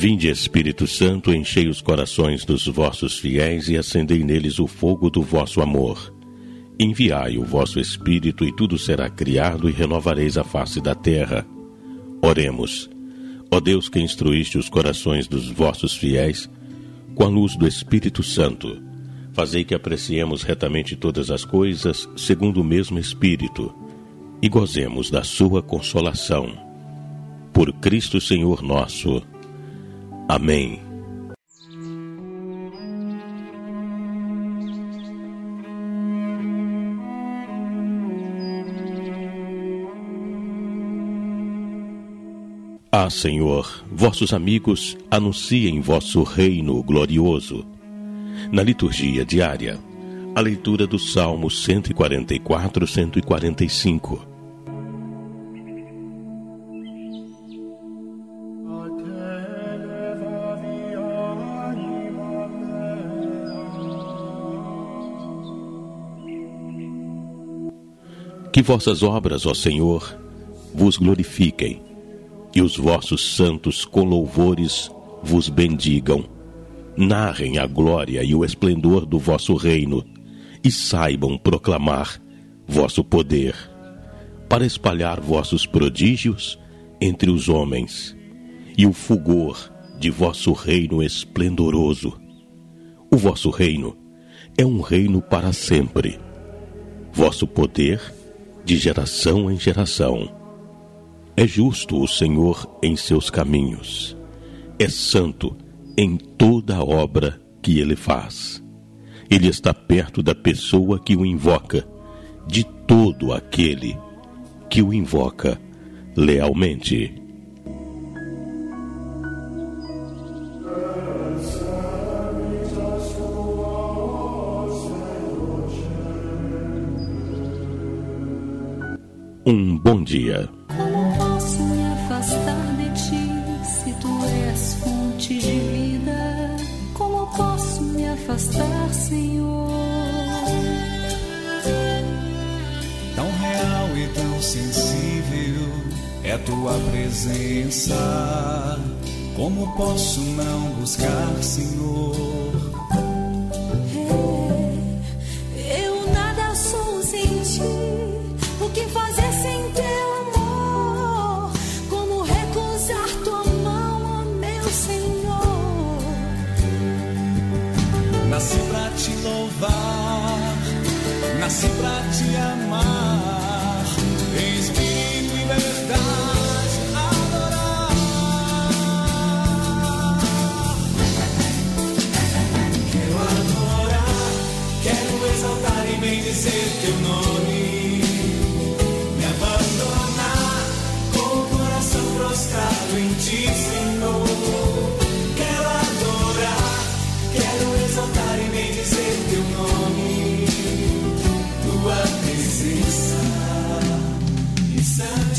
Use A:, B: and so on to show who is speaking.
A: Vinde, Espírito Santo, enchei os corações dos vossos fiéis e acendei neles o fogo do vosso amor. Enviai o vosso Espírito e tudo será criado e renovareis a face da terra. Oremos. Ó Deus, que instruíste os corações dos vossos fiéis com a luz do Espírito Santo, fazei que apreciemos retamente todas as coisas segundo o mesmo Espírito e gozemos da sua consolação. Por Cristo Senhor nosso. Amém. Ah, Senhor, vossos amigos anunciem vosso reino glorioso. Na liturgia diária, a leitura dos Salmos 144 e 145. Que vossas obras, ó Senhor, vos glorifiquem, e os vossos santos com louvores vos bendigam. Narrem a glória e o esplendor do vosso reino, e saibam proclamar vosso poder, para espalhar vossos prodígios entre os homens, e o fulgor de vosso reino esplendoroso. O vosso reino é um reino para sempre. Vosso poder de geração em geração. É justo o Senhor em seus caminhos. É santo em toda a obra que ele faz. Ele está perto da pessoa que o invoca, de todo aquele que o invoca lealmente. Um bom dia.
B: Como posso me afastar de ti, se tu és fonte de vida? Como posso me afastar, Senhor?
C: Tão real e tão sensível é tua presença. Como posso não buscar, Senhor?
B: Eu nada sou sem ti. O que fazer sem teu amor? Como recusar tua mão, ó meu Senhor?
C: Nasci pra te louvar, nasci pra te amar, em espírito e verdade adorar. Quero adorar, quero exaltar e bendizer teu nome. Prostrado em ti, Senhor, quero adorar, quero exaltar e bendizer teu nome, tua presença e santo.